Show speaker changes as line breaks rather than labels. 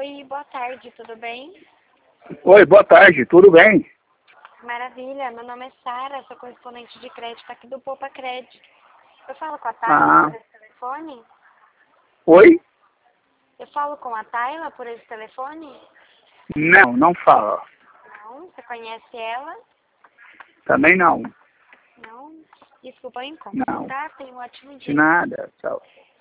Oi, boa tarde, tudo bem?
Oi, boa tarde, tudo bem?
Maravilha, meu nome é Sara, sou correspondente de crédito aqui do Poupa Crédito. Eu falo com a Tayla
Ah,
por esse telefone?
oi?
Eu falo com a Tayla por esse telefone?
Não, não fala.
Não, você conhece ela?
Também não.
Não? Desculpa o incômodo,
Não.
tá? Tenha um ótimo
De
dia.
nada, tchau.